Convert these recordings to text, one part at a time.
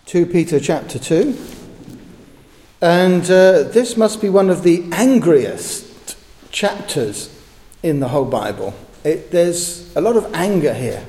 2 Peter chapter 2. And this must be one of the angriest chapters in the whole Bible. There's a lot of anger here.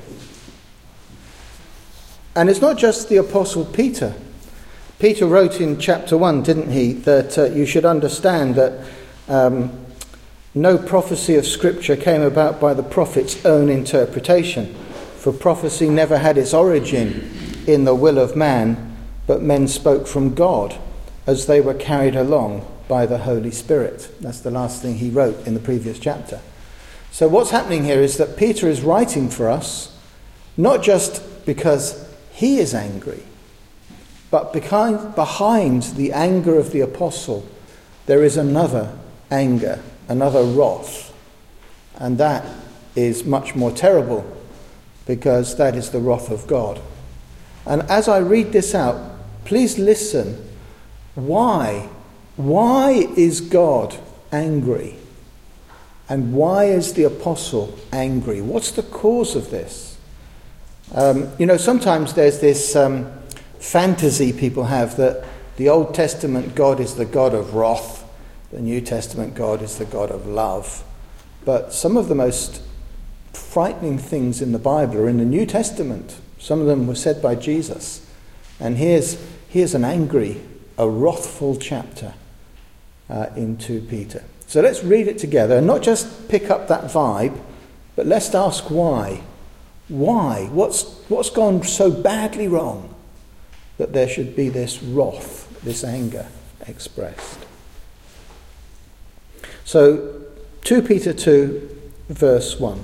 And it's not just the Apostle Peter. Peter wrote in chapter 1, didn't he, that you should understand that no prophecy of Scripture came about by the prophet's own interpretation. For prophecy never had its origin in the will of man, but men spoke from God as they were carried along by the Holy Spirit. That's the last thing he wrote in the previous chapter. So what's happening here is that Peter is writing for us, not just because he is angry, but behind the anger of the apostle, there is another anger, another wrath. And that is much more terrible, because that is the wrath of God. And as I read this out, please listen. Why? Why is God angry? And why is the apostle angry? What's the cause of this? Sometimes there's this fantasy people have that the Old Testament God is the God of wrath, the New Testament God is the God of love. But some of the most frightening things in the Bible are in the New Testament. Some of them were said by Jesus. And here's an angry, a wrathful chapter in 2 Peter. So let's read it together and not just pick up that vibe, but let's ask why. Why? What's gone so badly wrong that there should be this wrath, this anger expressed? So 2 Peter 2, verse 1.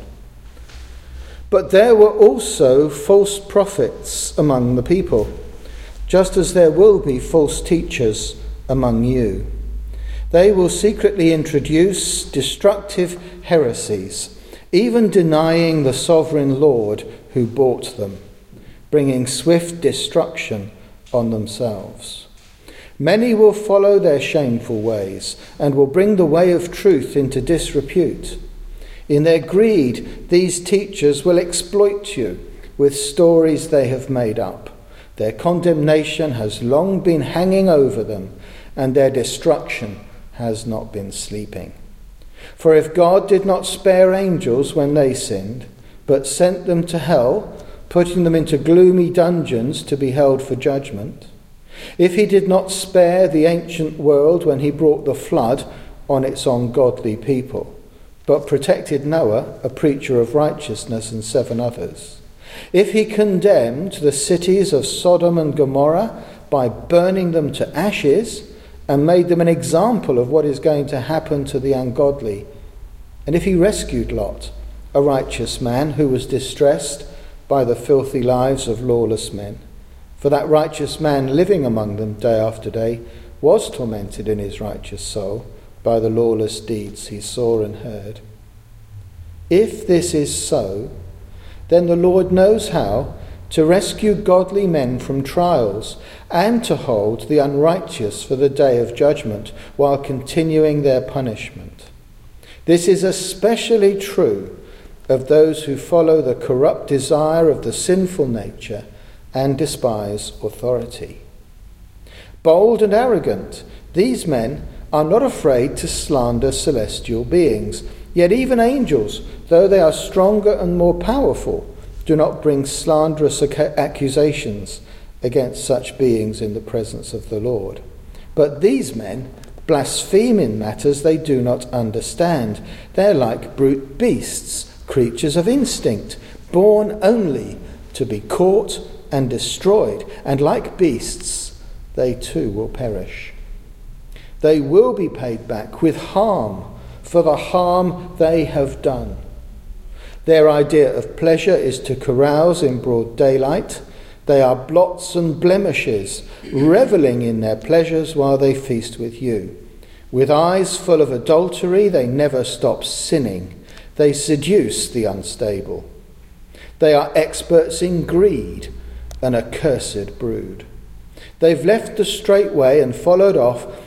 But there were also false prophets among the people, just as there will be false teachers among you. They will secretly introduce destructive heresies, even denying the sovereign Lord who bought them, bringing swift destruction on themselves. Many will follow their shameful ways and will bring the way of truth into disrepute. In their greed, these teachers will exploit you with stories they have made up. Their condemnation has long been hanging over them, and their destruction has not been sleeping. For if God did not spare angels when they sinned, but sent them to hell, putting them into gloomy dungeons to be held for judgment, if he did not spare the ancient world when he brought the flood on its ungodly people, but protected Noah, a preacher of righteousness, and 7 others, if he condemned the cities of Sodom and Gomorrah by burning them to ashes and made them an example of what is going to happen to the ungodly, and if he rescued Lot, a righteous man who was distressed by the filthy lives of lawless men, for that righteous man living among them day after day was tormented in his righteous soul by the lawless deeds he saw and heard. If this is so, then the Lord knows how to rescue godly men from trials and to hold the unrighteous for the day of judgment while continuing their punishment. This is especially true of those who follow the corrupt desire of the sinful nature and despise authority. Bold and arrogant, these men are not afraid to slander celestial beings. Yet even angels, though they are stronger and more powerful, do not bring slanderous accusations against such beings in the presence of the Lord. But these men blaspheme in matters they do not understand. They're like brute beasts, creatures of instinct, born only to be caught and destroyed. And like beasts, they too will perish. They will be paid back with harm for the harm they have done. Their idea of pleasure is to carouse in broad daylight. They are blots and blemishes, reveling in their pleasures while they feast with you. With eyes full of adultery, they never stop sinning. They seduce the unstable. They are experts in greed, an accursed brood. They've left the straight way and wandered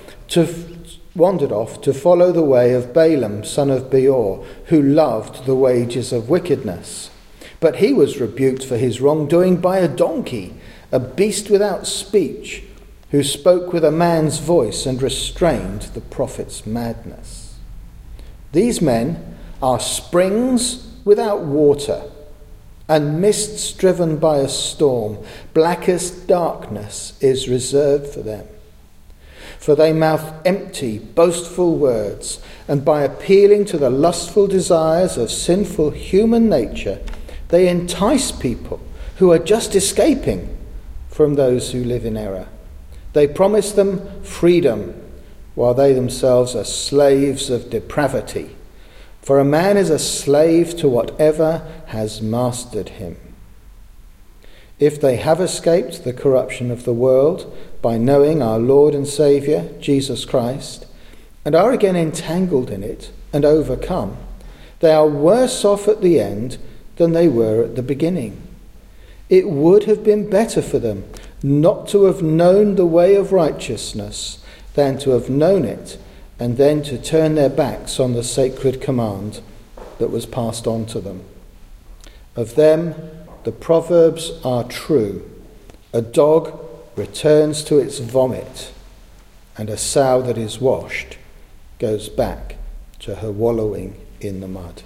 off to follow the way of Balaam, son of Beor, who loved the wages of wickedness. But he was rebuked for his wrongdoing by a donkey, a beast without speech, who spoke with a man's voice and restrained the prophet's madness. These men are springs without water, and mists driven by a storm. Blackest darkness is reserved for them. For they mouth empty, boastful words, and by appealing to the lustful desires of sinful human nature, they entice people who are just escaping from those who live in error. They promise them freedom, while they themselves are slaves of depravity. For a man is a slave to whatever has mastered him. If they have escaped the corruption of the world by knowing our Lord and Saviour, Jesus Christ, and are again entangled in it and overcome, they are worse off at the end than they were at the beginning. It would have been better for them not to have known the way of righteousness than to have known it and then to turn their backs on the sacred command that was passed on to them. Of them, the proverbs are true. A dog returns to its vomit, and a sow that is washed goes back to her wallowing in the mud.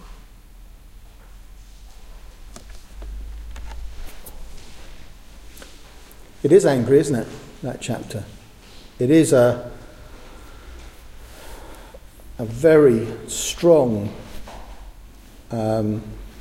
It is angry, isn't it, that chapter? It is a very strong, I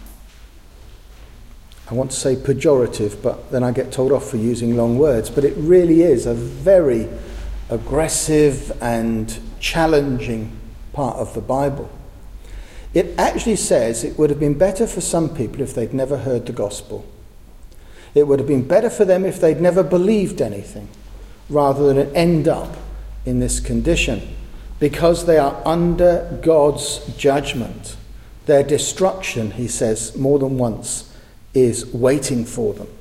want to say pejorative, but then I get told off for using long words, but it really is a very aggressive and challenging part of the Bible. It actually says it would have been better for some people if they'd never heard the gospel. It would have been better for them if they'd never believed anything, rather than end up in this condition, because they are under God's judgment. Their destruction, he says more than once, is waiting for them.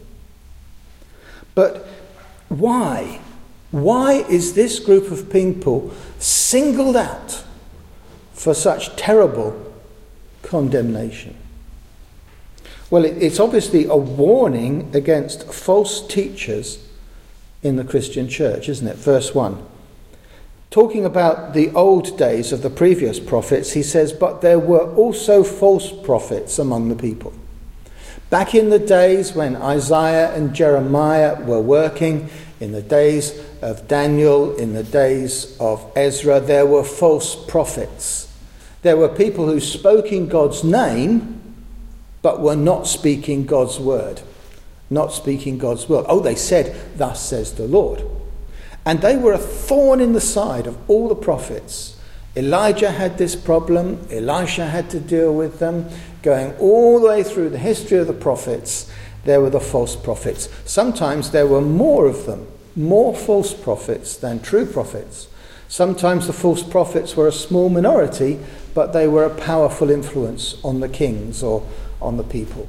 But why? Why is this group of people singled out for such terrible condemnation? Well, it's obviously a warning against false teachers in the Christian church, isn't it? Verse 1. Talking about the old days of the previous prophets, he says, but there were also false prophets among the people. Back in the days when Isaiah and Jeremiah were working, in the days of Daniel, in the days of Ezra, there were false prophets. There were people who spoke in God's name, but were not speaking God's word. Not speaking God's word. Oh, they said, thus says the Lord. And they were a thorn in the side of all the prophets. Elijah had this problem. Elisha had to deal with them. Going all the way through the history of the prophets, there were the false prophets. Sometimes there were more of them, more false prophets than true prophets. Sometimes the false prophets were a small minority, but they were a powerful influence on the kings or on the people.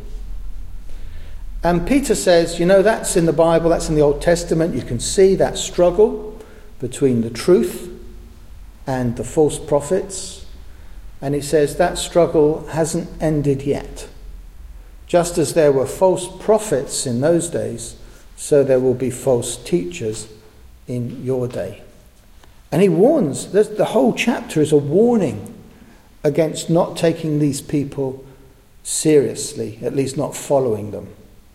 And Peter says, that's in the Bible, that's in the Old Testament. You can see that struggle between the truth and the false prophets. And he says that struggle hasn't ended yet. Just as there were false prophets in those days, so there will be false teachers in your day. And he warns, the whole chapter is a warning against not taking these people seriously, at least not following them.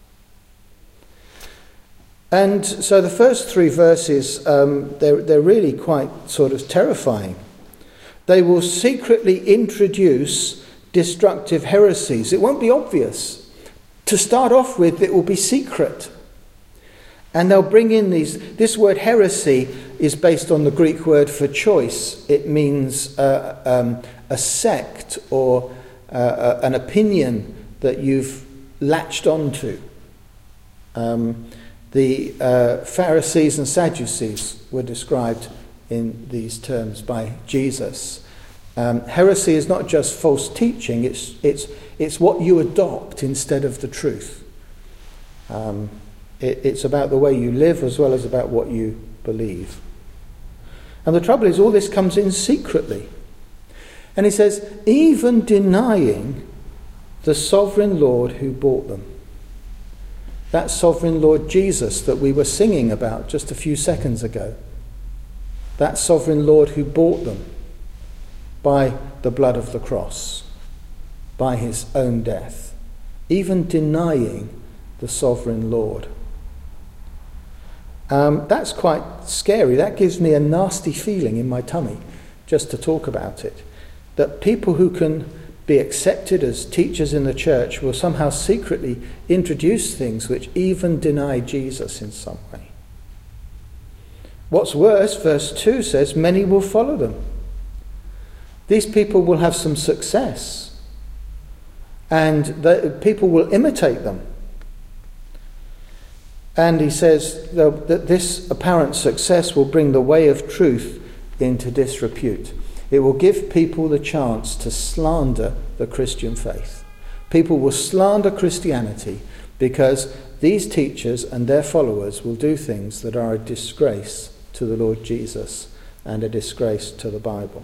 And so the first three verses, they're really quite sort of terrifying. They will secretly introduce destructive heresies. It won't be obvious. To start off with, it will be secret. And they'll bring in this word heresy is based on the Greek word for choice. It means a sect or an opinion that you've latched onto. The Pharisees and Sadducees were described in these terms by Jesus. Heresy is not just false teaching, it's what you adopt instead of the truth. It's about the way you live as well as about what you believe. And the trouble is all this comes in secretly. And he says, even denying the sovereign Lord who bought them. that sovereign Lord Jesus that we were singing about just a few seconds ago. That sovereign Lord who bought them by the blood of the cross, by his own death, even denying the sovereign Lord. That's quite scary. That gives me a nasty feeling in my tummy just to talk about it. That people who can be accepted as teachers in the church will somehow secretly introduce things which even deny Jesus in some way. What's worse, verse 2 says, many will follow them. These people will have some success, and people will imitate them. And he says that this apparent success will bring the way of truth into disrepute. It will give people the chance to slander the Christian faith. People will slander Christianity because these teachers and their followers will do things that are a disgrace to the Lord Jesus and a disgrace to the Bible.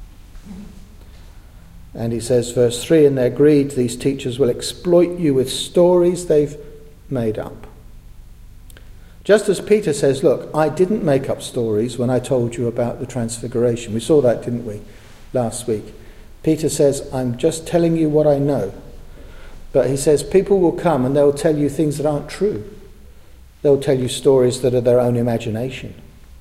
And he says, verse 3, in their greed, these teachers will exploit you with stories they've made up. Just as Peter says, look, I didn't make up stories when I told you about the transfiguration. We saw that, didn't we, last week? Peter says, I'm just telling you what I know. But he says, people will come and they'll tell you things that aren't true. They'll tell you stories that are their own imagination.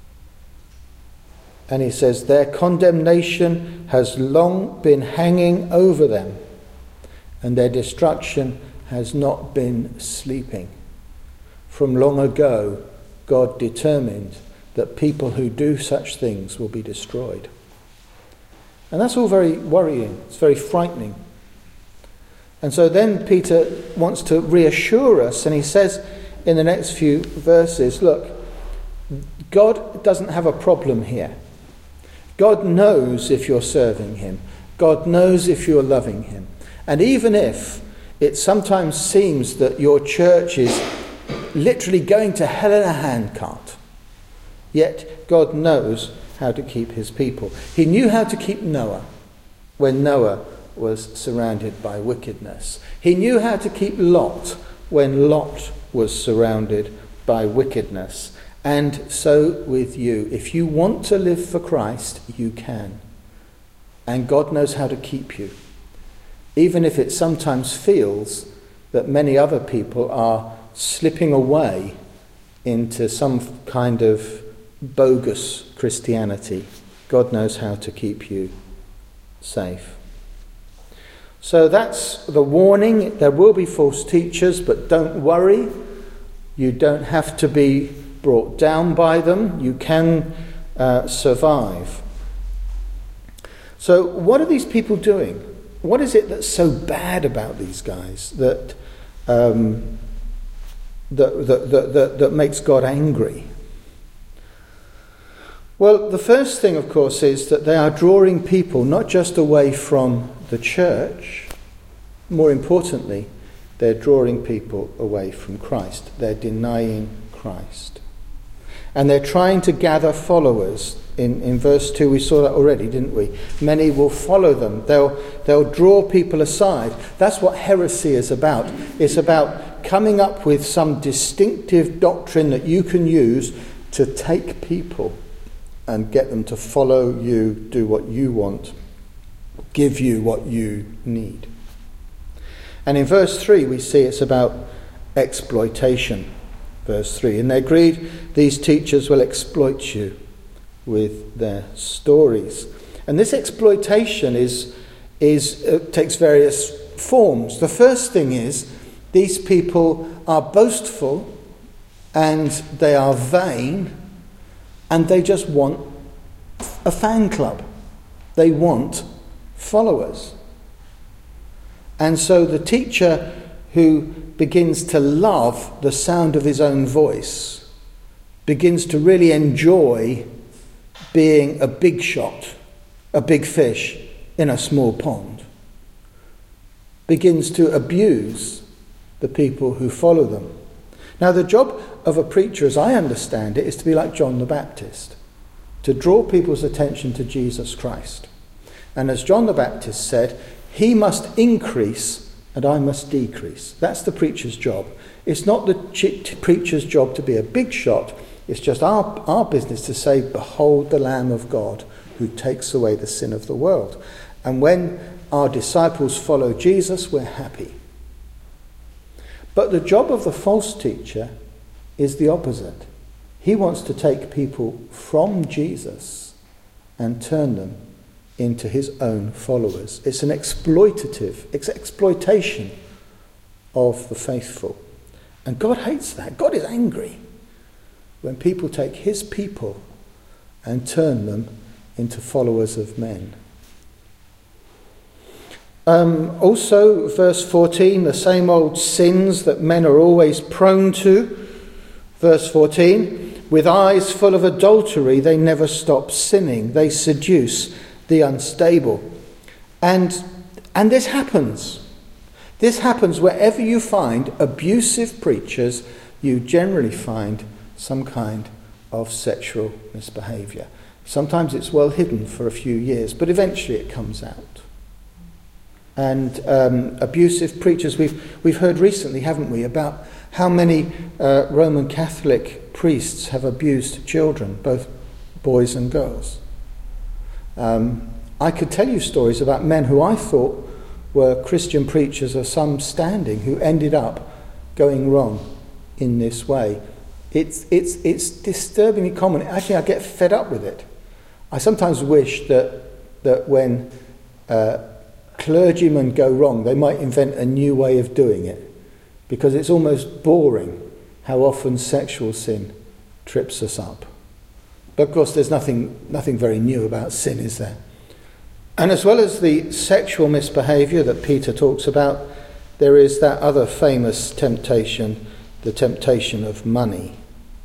And he says, their condemnation has long been hanging over them, and their destruction has not been sleeping. From long ago, God determined that people who do such things will be destroyed. And that's all very worrying. It's very frightening. And so then Peter wants to reassure us, and he says in the next few verses, look, God doesn't have a problem here. God knows if you're serving him. God knows if you're loving him. And even if it sometimes seems that your church is literally going to hell in a handcart, yet God knows how to keep his people. He knew how to keep Noah when Noah was surrounded by wickedness. He knew how to keep Lot when Lot was surrounded by wickedness. And so with you. If you want to live for Christ, you can. And God knows how to keep you. Even if it sometimes feels that many other people are slipping away into some kind of bogus Christianity, God knows how to keep you safe. So that's the warning. There will be false teachers, but don't worry. You don't have to be brought down by them. You can survive. So what are these people doing? What is it that's so bad about these guys that makes God angry? Well, the first thing, of course, is that they are drawing people not just away from the church. More importantly, they're drawing people away from Christ. They're denying Christ. And they're trying to gather followers. In verse 2 we saw that already, didn't we? Many will follow them. They'll draw people aside. That's what heresy is about. It's about coming up with some distinctive doctrine that you can use to take people and get them to follow you, do what you want, give you what you need. And in verse 3 we see it's about exploitation. Verse 3, in their greed, these teachers will exploit you with their stories. And this exploitation takes various forms. The first thing is, these people are boastful and they are vain and they just want a fan club. They want followers. And so the teacher who begins to love the sound of his own voice, begins to really enjoy being a big shot, a big fish in a small pond, begins to abuse the people who follow them. Now, the job of a preacher, as I understand it, is to be like John the Baptist, to draw people's attention to Jesus Christ. And as John the Baptist said, he must increase, and I must decrease. That's the preacher's job. It's not the preacher's job to be a big shot. It's just our business to say, behold the Lamb of God who takes away the sin of the world. And when our disciples follow Jesus, we're happy. But the job of the false teacher is the opposite. He wants to take people from Jesus and turn them into his own followers. It's an exploitation of the faithful. And God hates that. God is angry when people take his people and turn them into followers of men. Also, verse 14, the same old sins that men are always prone to. Verse 14, with eyes full of adultery, they never stop sinning. They seduce the unstable. And this happens. This happens wherever you find abusive preachers, you generally find some kind of sexual misbehaviour. Sometimes it's well hidden for a few years, but eventually it comes out. And abusive preachers, we've heard recently, haven't we, about how many Roman Catholic priests have abused children, both boys and girls. I could tell you stories about men who I thought were Christian preachers of some standing who ended up going wrong in this way. It's disturbingly common. Actually, I get fed up with it. I sometimes wish that when clergymen go wrong, they might invent a new way of doing it, because it's almost boring how often sexual sin trips us up. But of course, there's nothing very new about sin, is there? And as well as the sexual misbehaviour that Peter talks about, there is that other famous temptation, the temptation of money.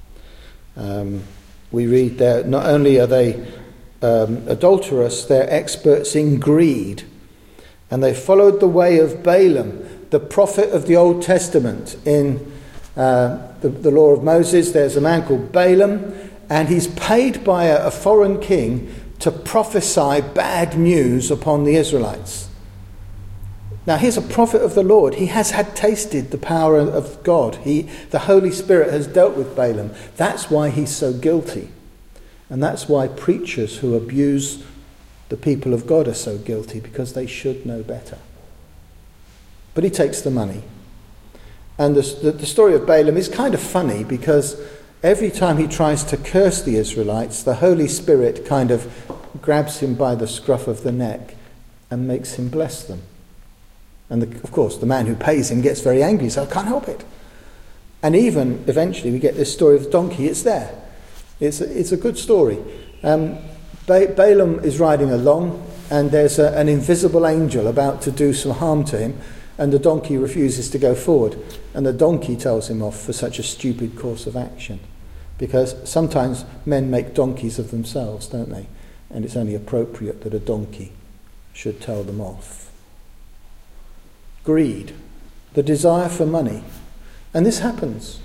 We read there, not only are they adulterous, they're experts in greed. And they followed the way of Balaam, the prophet of the Old Testament. In the law of Moses, there's a man called Balaam, and he's paid by a foreign king to prophesy bad news upon the Israelites. Now, he's a prophet of the Lord. He has had tasted the power of God. The Holy Spirit has dealt with Balaam. That's why he's so guilty. And that's why preachers who abuse the people of God are so guilty, because they should know better. But he takes the money. And the story of Balaam is kind of funny, because every time he tries to curse the Israelites, the Holy Spirit kind of grabs him by the scruff of the neck and makes him bless them. And of course, the man who pays him gets very angry, so I can't help it. And even eventually we get this story of the donkey. It's there. It's a good story. Balaam is riding along, and there's an invisible angel about to do some harm to him, and the donkey refuses to go forward. And the donkey tells him off for such a stupid course of action. Because sometimes men make donkeys of themselves, don't they? And it's only appropriate that a donkey should tell them off. Greed, the desire for money. And this happens.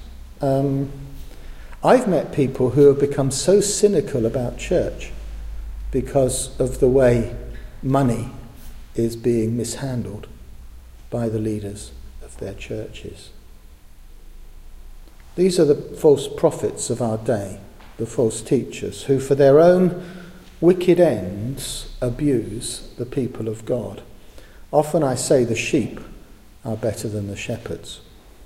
I've met people who have become so cynical about church because of the way money is being mishandled by the leaders of their churches. These are the false prophets of our day, the false teachers, who for their own wicked ends abuse the people of God. Often I say the sheep are better than the shepherds.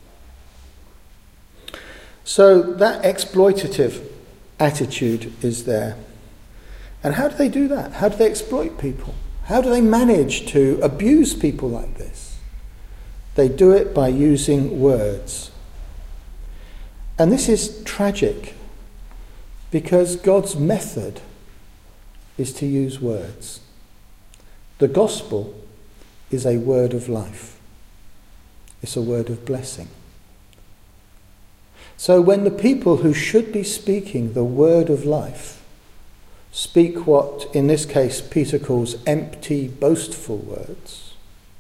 So that exploitative attitude is there. And how do they do that? How do they exploit people? How do they manage to abuse people like this? They do it by using words. And this is tragic, because God's method is to use words. The gospel is a word of life. It's a word of blessing. So when the people who should be speaking the word of life speak what, in this case, Peter calls empty, boastful words,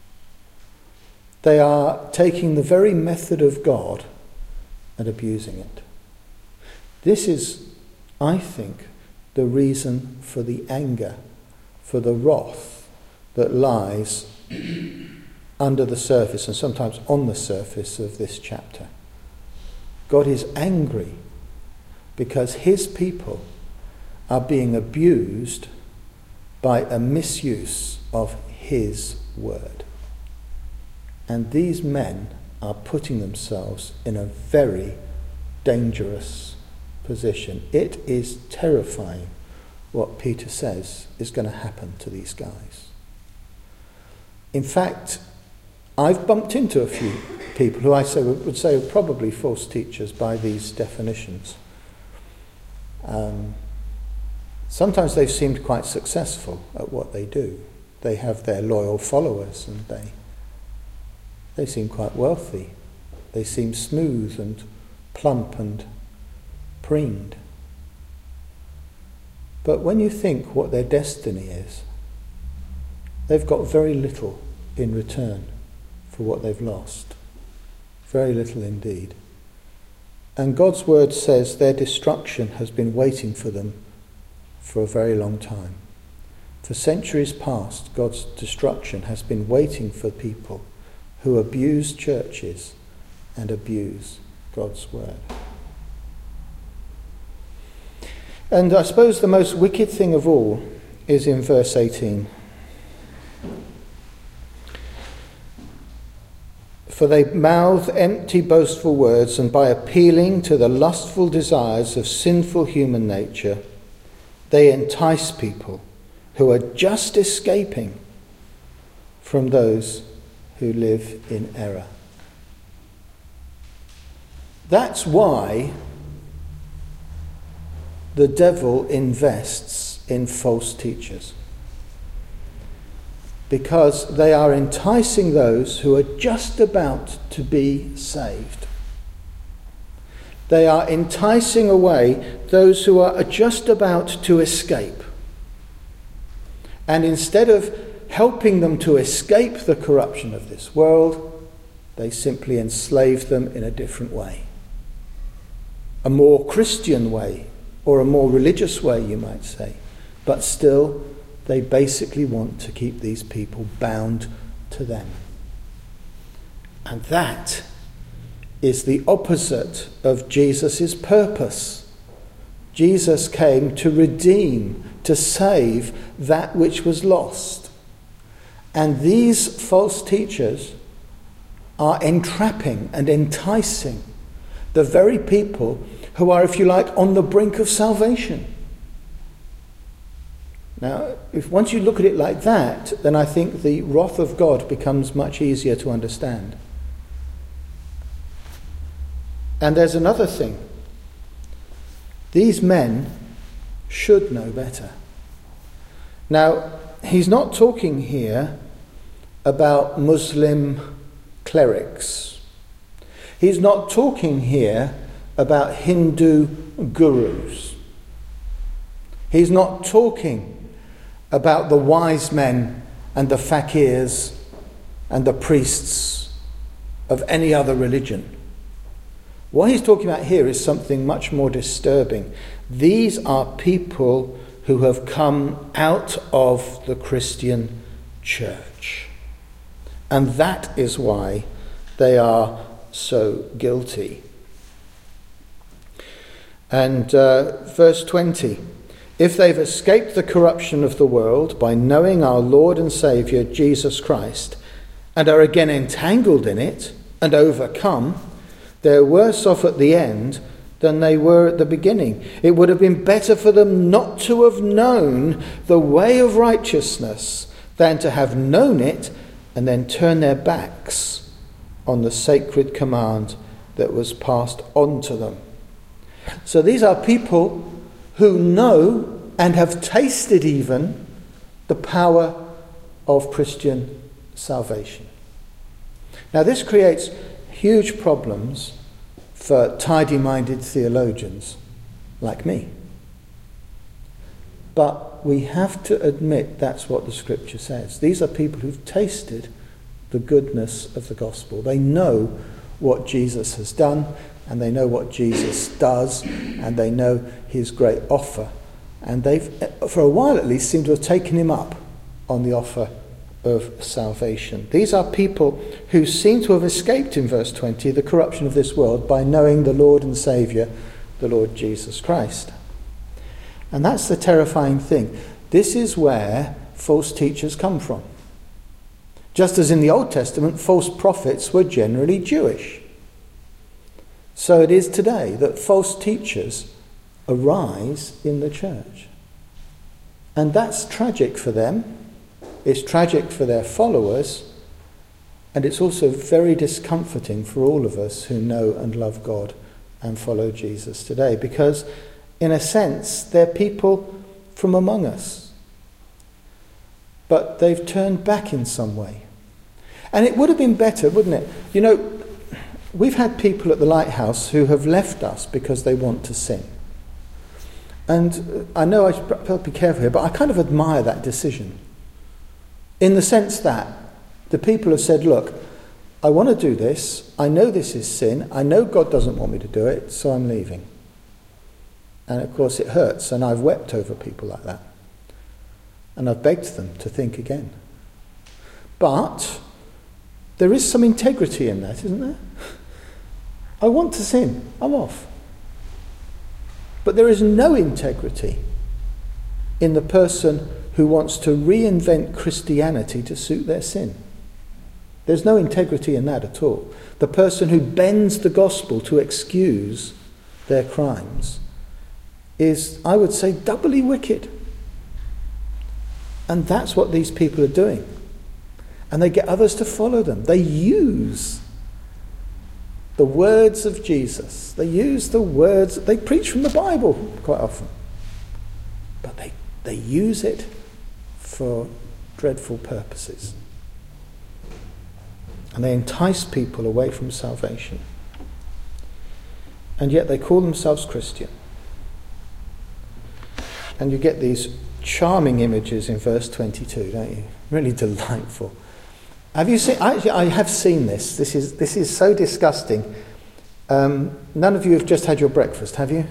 they are taking the very method of God and abusing it. This is, I think, the reason for the anger, for the wrath that lies under the surface and sometimes on the surface of this chapter. God is angry because his people are being abused by a misuse of his word. And these men are putting themselves in a very dangerous position. It is terrifying what Peter says is going to happen to these guys. In fact, I've bumped into a few people who would say are probably false teachers by these definitions. Sometimes they've seemed quite successful at what they do. They have their loyal followers and they seem quite wealthy. They seem smooth and plump and preened. But when you think what their destiny is, they've got very little in return for what they've lost. Very little indeed. And God's word says their destruction has been waiting for them for a very long time. For centuries past, God's destruction has been waiting for people who abuse churches and abuse God's word. And I suppose the most wicked thing of all is in verse 18. For they mouth empty, boastful words, and by appealing to the lustful desires of sinful human nature, they entice people who are just escaping from those who live in error. That's why the devil invests in false teachers. Because they are enticing those who are just about to be saved. They are enticing away those who are just about to escape. And instead of helping them to escape the corruption of this world, they simply enslave them in a different way. A more Christian way, or a more religious way, you might say. But still, they basically want to keep these people bound to them. And that is the opposite of Jesus' purpose. Jesus came to redeem, to save that which was lost. And these false teachers are entrapping and enticing the very people who are, if you like, on the brink of salvation. Now, if once you look at it like that, then I think the wrath of God becomes much easier to understand. And there's another thing. These men should know better. Now, he's not talking here about Muslim clerics. He's not talking here about Hindu gurus. He's not talking about the wise men and the fakirs and the priests of any other religion. What he's talking about here is something much more disturbing. These are people who have come out of the Christian church. And that is why they are so guilty. And verse 20. If they've escaped the corruption of the world by knowing our Lord and Saviour Jesus Christ and are again entangled in it and overcome, they're worse off at the end than they were at the beginning. It would have been better for them not to have known the way of righteousness than to have known it and then turn their backs on the sacred command that was passed on to them. So these are people who know and have tasted even the power of Christian salvation. Now this creates huge problems for tidy-minded theologians like me. But we have to admit that's what the scripture says. These are people who've tasted the goodness of the gospel. They know what Jesus has done, and they know what Jesus does, and they know his great offer. And they've, for a while at least, seemed to have taken him up on the offer of salvation. These are people who seem to have escaped, in verse 20, the corruption of this world by knowing the Lord and Saviour, the Lord Jesus Christ. And that's the terrifying thing. This is where false teachers come from. Just as in the Old Testament, false prophets were generally Jewish. So it is today that false teachers arise in the church. And that's tragic for them. It's tragic for their followers. And it's also very discomforting for all of us who know and love God and follow Jesus today. Because, in a sense, they're people from among us. But they've turned back in some way. And it would have been better, wouldn't it? You know, we've had people at the Lighthouse who have left us because they want to sin. And I know I should be careful here, but I kind of admire that decision. In the sense that the people have said, look, I want to do this. I know this is sin. I know God doesn't want me to do it, so I'm leaving. And of course it hurts, and I've wept over people like that. And I've begged them to think again. But there is some integrity in that, isn't there? I want to sin. I'm off. But there is no integrity in the person who wants to reinvent Christianity to suit their sin. There's no integrity in that at all. The person who bends the gospel to excuse their crimes is, I would say, doubly wicked. And that's what these people are doing. And they get others to follow them. They use the words of Jesus. They use the words. They preach from the Bible quite often. But they use it for dreadful purposes. And they entice people away from salvation. And yet they call themselves Christian. And you get these charming images in verse 22, don't you? Really delightful. Have you seen? I have seen this. This is so disgusting. None of you have just had your breakfast, have you?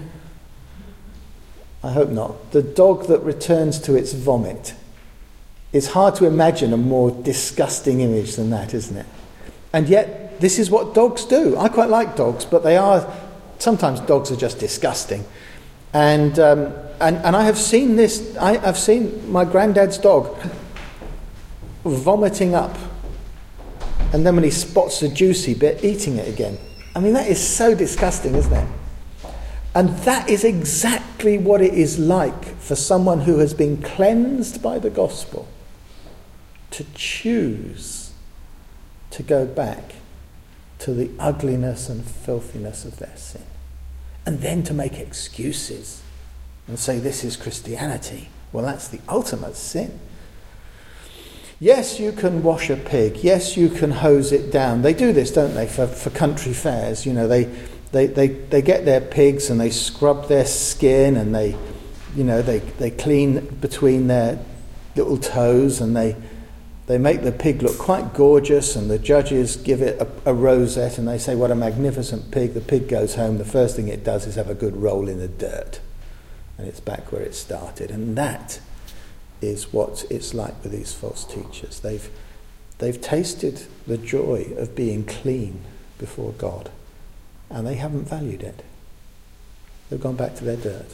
I hope not. The dog that returns to its vomit. It's hard to imagine a more disgusting image than that, isn't it? And yet, this is what dogs do. I quite like dogs, but sometimes dogs are just disgusting. And I have seen this. I've seen my granddad's dog vomiting up, and then when he spots the juicy bit, eating it again. I mean, that is so disgusting, isn't it? And that is exactly what it is like for someone who has been cleansed by the gospel to choose to go back to the ugliness and filthiness of their sin. And then to make excuses and say this is Christianity. Well, that's the ultimate sin. Yes, you can wash a pig. Yes, you can hose it down. They do this, don't they, for country fairs. You know, they get their pigs and they scrub their skin and they clean between their little toes and they make the pig look quite gorgeous, and the judges give it a rosette and they say, what a magnificent pig. The pig goes home. The first thing it does is have a good roll in the dirt. And it's back where it started. And that is what it's like with these false teachers. They've tasted the joy of being clean before God, and they haven't valued it. They've gone back to their dirt.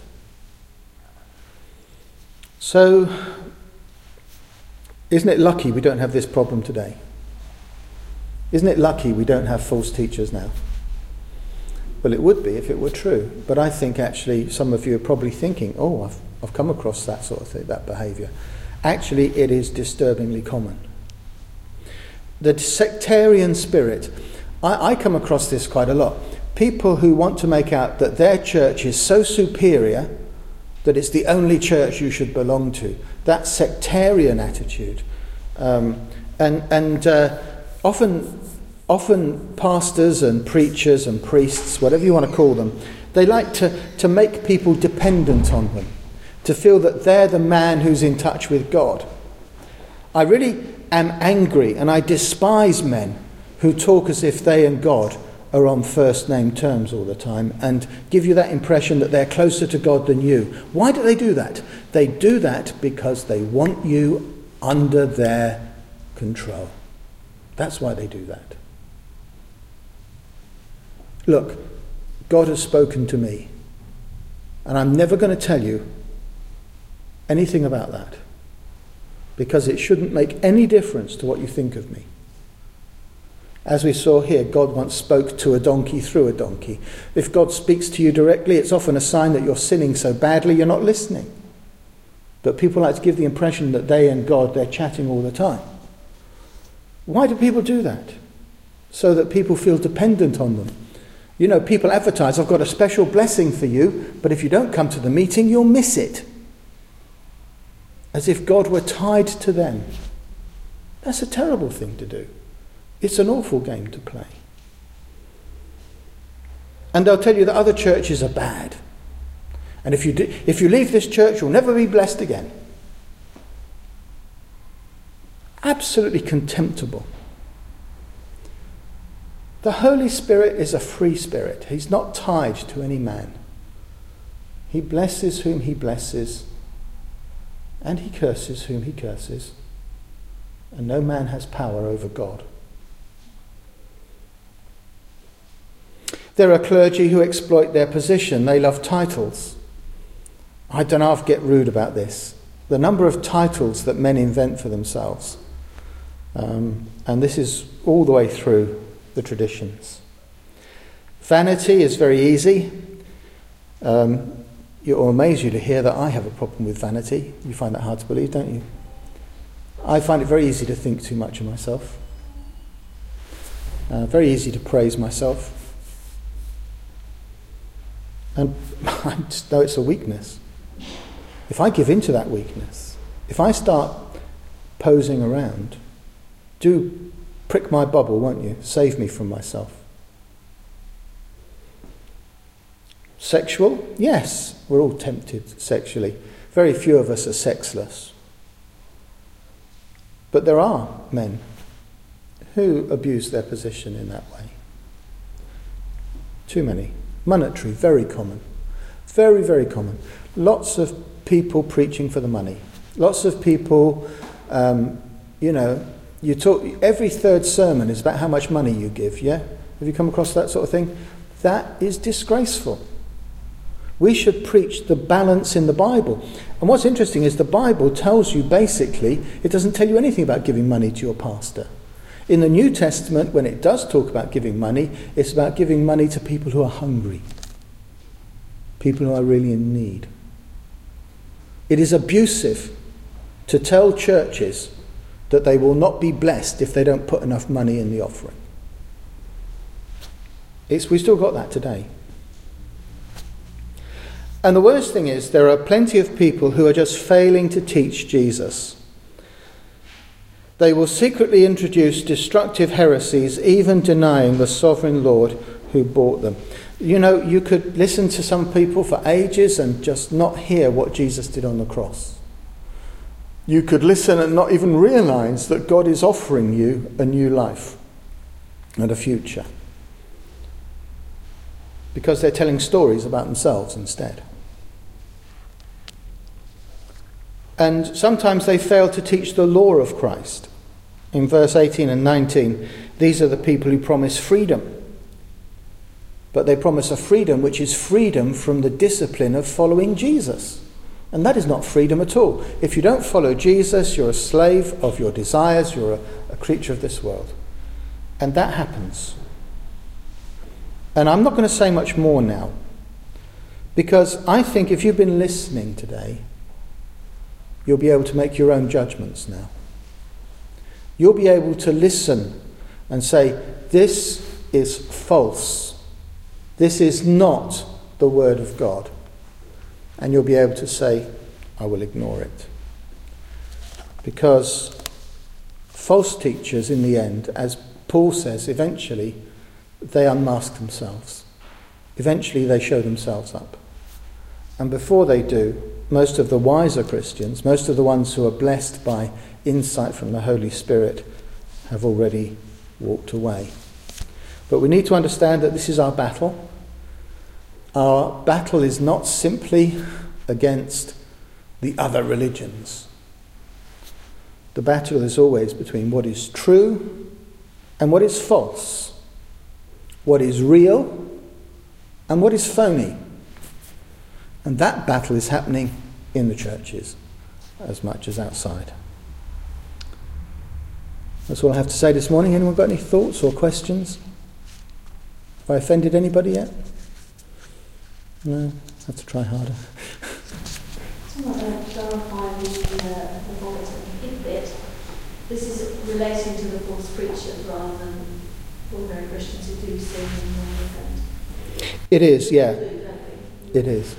So, isn't it lucky we don't have this problem today? Isn't it lucky we don't have false teachers now? Well, it would be if it were true. But I think actually some of you are probably thinking, oh, I've come across that sort of thing, that behaviour. Actually, it is disturbingly common. The sectarian spirit, I come across this quite a lot. People who want to make out that their church is so superior that it's the only church you should belong to. That sectarian attitude. Often pastors and preachers and priests, whatever you want to call them, they like to make people dependent on them, to feel that they're the man who's in touch with God. I really am angry and I despise men who talk as if they and God are on first name terms all the time and give you that impression that they're closer to God than you. Why do they do that? They do that because they want you under their control. That's why they do that. Look, God has spoken to me, and I'm never going to tell you anything about that, because it shouldn't make any difference to what you think of me. As we saw here, God once spoke to a donkey through a donkey. If God speaks to you directly, it's often a sign that you're sinning so badly you're not listening. But people like to give the impression that they and God, they're chatting all the time. Why do people do that? So that people feel dependent on them. You know, people advertise, I've got a special blessing for you, but if you don't come to the meeting, you'll miss it. As if God were tied to them. That's a terrible thing to do. It's an awful game to play. And they'll tell you that other churches are bad. And if you leave this church, you'll never be blessed again. Absolutely contemptible. The Holy Spirit is a free spirit. He's not tied to any man. He blesses whom he blesses, and he curses whom he curses. And no man has power over God. There are clergy who exploit their position. They love titles. I don't know if I get rude about this. The number of titles that men invent for themselves. And this is all the way through the traditions. Vanity is very easy. It will amaze you to hear that I have a problem with vanity. You find that hard to believe, don't you? I find it very easy to think too much of myself. Very easy to praise myself. And I just know it's a weakness. If I give in to that weakness, if I start posing around, do prick my bubble, won't you? Save me from myself. Sexual? Yes, we're all tempted sexually. Very few of us are sexless. But there are men who abuse their position in that way. Too many. Monetary, very common. Very, very common. Lots of people preaching for the money. Lots of people, you talk, every third sermon is about how much money you give, yeah? Have you come across that sort of thing? That is disgraceful. We should preach the balance in the Bible. And what's interesting is the Bible tells you basically, it doesn't tell you anything about giving money to your pastor. In the New Testament, when it does talk about giving money, it's about giving money to people who are hungry. People who are really in need. It is abusive to tell churches that they will not be blessed if they don't put enough money in the offering. We've still got that today. And the worst thing is, there are plenty of people who are just failing to teach Jesus. They will secretly introduce destructive heresies, even denying the sovereign Lord who bought them. You know, you could listen to some people for ages and just not hear what Jesus did on the cross. You could listen and not even realise that God is offering you a new life and a future. Because they're telling stories about themselves instead. And sometimes they fail to teach the law of Christ. In verse 18 and 19, these are the people who promise freedom. But they promise a freedom which is freedom from the discipline of following Jesus. And that is not freedom at all. If you don't follow Jesus, you're a slave of your desires, you're a creature of this world. And that happens. And I'm not going to say much more now, because I think if you've been listening today, you'll be able to make your own judgments now. You'll be able to listen and say, this is false. This is not the word of God. And you'll be able to say, I will ignore it. Because false teachers, in the end, as Paul says, eventually they unmask themselves. Eventually they show themselves up. And before they do, most of the wiser Christians, most of the ones who are blessed by insight from the Holy Spirit, have already walked away. But we need to understand that this is our battle. Our battle is not simply against the other religions. The battle is always between what is true and what is false, what is real and what is phony. And that battle is happening in the churches as much as outside. That's all I have to say this morning. Anyone got any thoughts or questions? Have I offended anybody yet? No? Have to try harder. Someone clarifying the voice and bit. This is relating to the false preachers rather than ordinary Christians who do sin and It is, yeah. It is.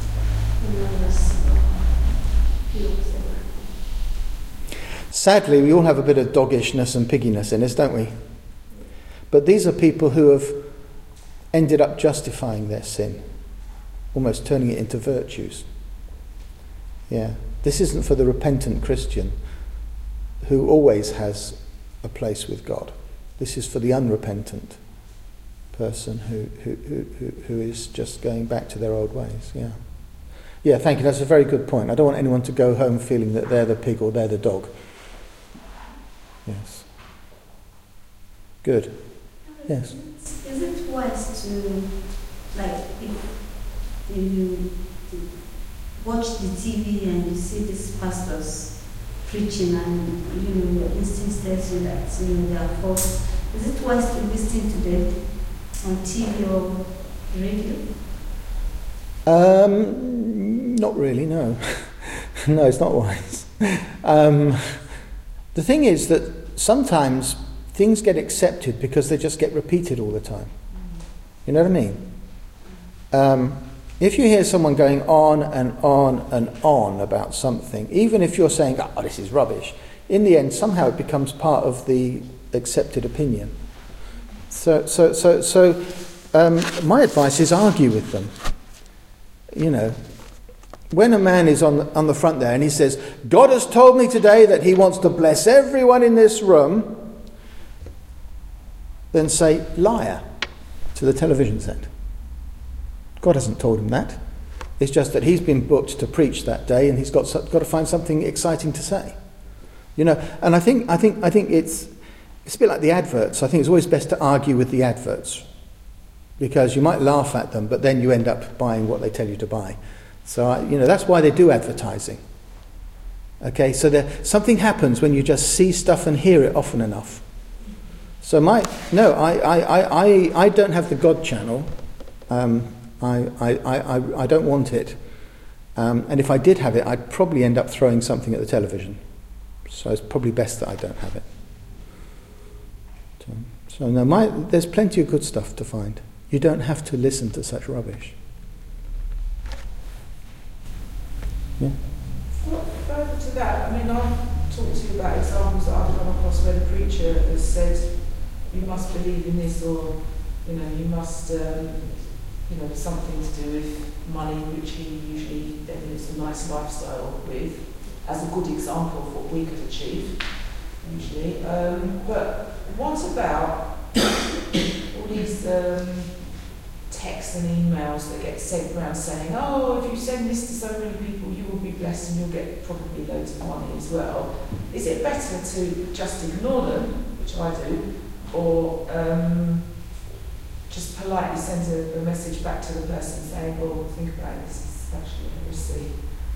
Sadly, we all have a bit of doggishness and pigginess in us, don't we? But these are people who have ended up justifying their sin, almost turning it into virtues. Yeah. This isn't for the repentant Christian who always has a place with God. This is for the unrepentant person who is just going back to their old ways. Yeah. Yeah, thank you. That's a very good point. I don't want anyone to go home feeling that they're the pig or they're the dog. Yes. Good. Yes. Is it wise to, like, if you watch the TV and you see these pastors preaching and, your instinct tells you that, they are false, is it wise to listen to them on TV or radio? Not really, no. No, it's not wise. The thing is that sometimes things get accepted because they just get repeated all the time. You know what I mean? If you hear someone going on and on and on about something, even if you're saying, oh, this is rubbish, in the end somehow it becomes part of the accepted opinion. So my advice is argue with them. When a man is on the front there and he says, God has told me today that he wants to bless everyone in this room, then say, liar, to the television set. God hasn't told him that. It's just that he's been booked to preach that day and he's got to find something exciting to say. And I think it's a bit like the adverts. I think it's always best to argue with the adverts because you might laugh at them, but then you end up buying what they tell you to buy. So, that's why they do advertising. Okay, so something happens when you just see stuff and hear it often enough. So I don't have the God channel. I don't want it. And if I did have it, I'd probably end up throwing something at the television. So it's probably best that I don't have it. There's plenty of good stuff to find. You don't have to listen to such rubbish. Yeah. Well, further to that, I've talked to you about examples that I've come across where the preacher has said, you must believe in this, or, you must, something to do with money, which he usually then lives a nice lifestyle with, as a good example of what we could achieve, usually. But what about all these texts and emails that get sent around saying, oh, if you send this to so many people, you will be blessed and you'll get probably loads of money as well. Is it better to just ignore them, which I do, or just politely send a message back to the person saying, well, think about this, it's actually a heresy?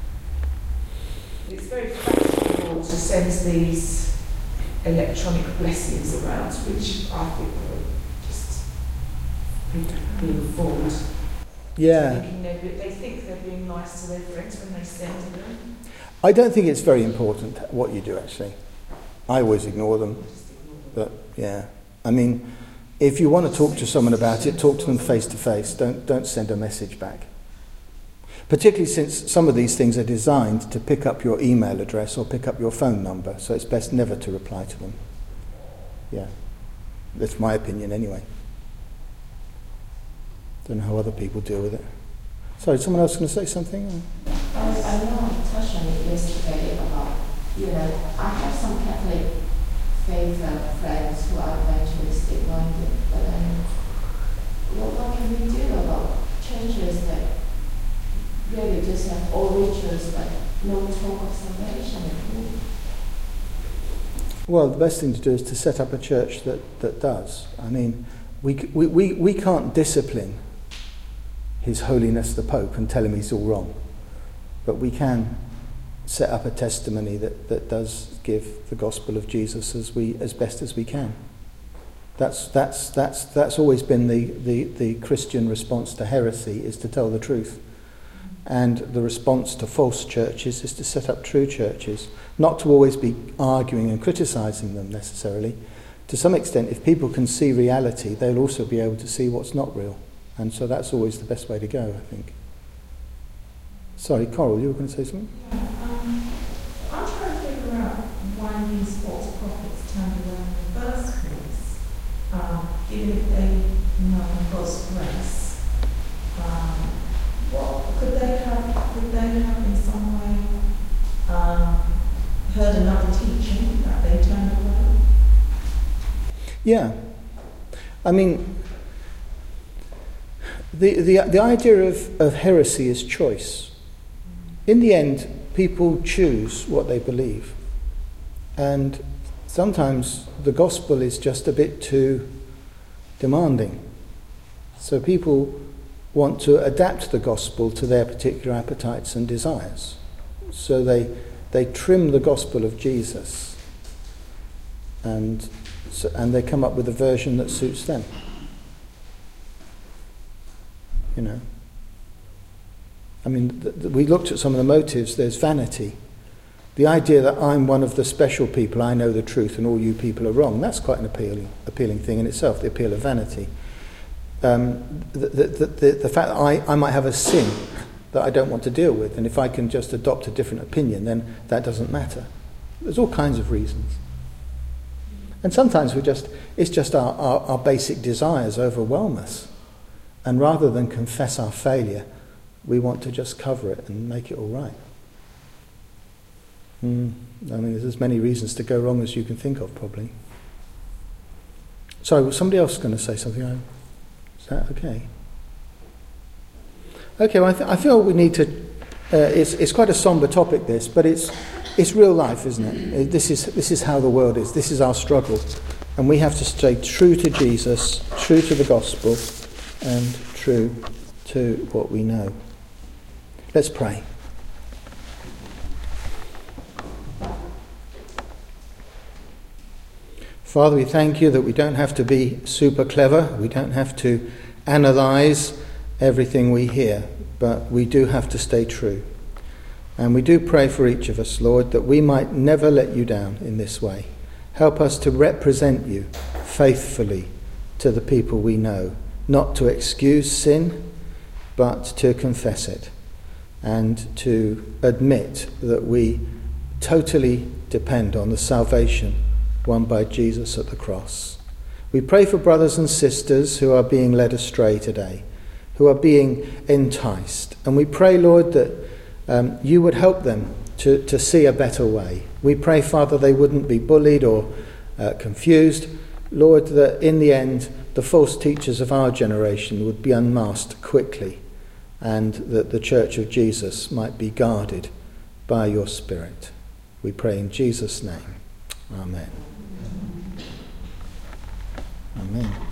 It's very fashionable to send these electronic blessings around, which I think are just being fooled. Yeah. They think they're being nice to their friends when they send them. I don't think it's very important what you do, actually. I always ignore them. But, yeah. If you want to talk to someone about it, talk to them face to face. Don't send a message back. Particularly since some of these things are designed to pick up your email address or pick up your phone number, so it's best never to reply to them. Yeah. That's my opinion anyway. Don't know how other people deal with it. Sorry, someone else going to say something? I know I touched on it yesterday about, I have some Catholic faith friends who are evangelistic minded, but what can we do about churches that really just have all rituals but no talk of salvation at all? Well, the best thing to do is to set up a church that does. I mean, we can't discipline His Holiness the Pope and tell him he's all wrong. But we can set up a testimony that does give the gospel of Jesus as best as we can. That's always been the Christian response to heresy, is to tell the truth. And the response to false churches is to set up true churches, not to always be arguing and criticising them necessarily. To some extent, if people can see reality, they'll also be able to see what's not real. And so that's always the best way to go, I think. Sorry, Coral, you were going to say something? Yeah, I'm trying to figure out why these false prophets turned around in the first place, even if they know God's grace. Could they have in some way heard another teaching that they turned away? Yeah. I mean, the idea of heresy is choice. In the end, people choose what they believe. And sometimes the gospel is just a bit too demanding. So people want to adapt the gospel to their particular appetites and desires. So they trim the gospel of Jesus and they come up with a version that suits them. You know. I mean, we looked at some of the motives. There's vanity. The idea that I'm one of the special people, I know the truth and all you people are wrong, that's quite an appealing thing in itself, the appeal of vanity. The fact that I might have a sin that I don't want to deal with, and if I can just adopt a different opinion, then that doesn't matter. There's all kinds of reasons. And sometimes it's just our basic desires overwhelm us. And rather than confess our failure, we want to just cover it and make it all right. I mean, there's as many reasons to go wrong as you can think of, probably. Sorry, was somebody else going to say something? Is that okay? Okay, well, I feel we need to... it's quite a somber topic, this, but it's real life, isn't it? This is how the world is. This is our struggle. And we have to stay true to Jesus, true to the gospel, and true to what we know. Let's pray. Father, we thank you that we don't have to be super clever. We don't have to analyse everything we hear, but we do have to stay true. And we do pray for each of us, Lord, that we might never let you down in this way. Help us to represent you faithfully to the people we know, not to excuse sin, but to confess it. And to admit that we totally depend on the salvation won by Jesus at the cross. We pray for brothers and sisters who are being led astray today, who are being enticed. And we pray, Lord, that you would help them to see a better way. We pray, Father, they wouldn't be bullied or confused. Lord, that in the end, the false teachers of our generation would be unmasked quickly, and that the Church of Jesus might be guarded by your Spirit. We pray in Jesus' name. Amen. Amen.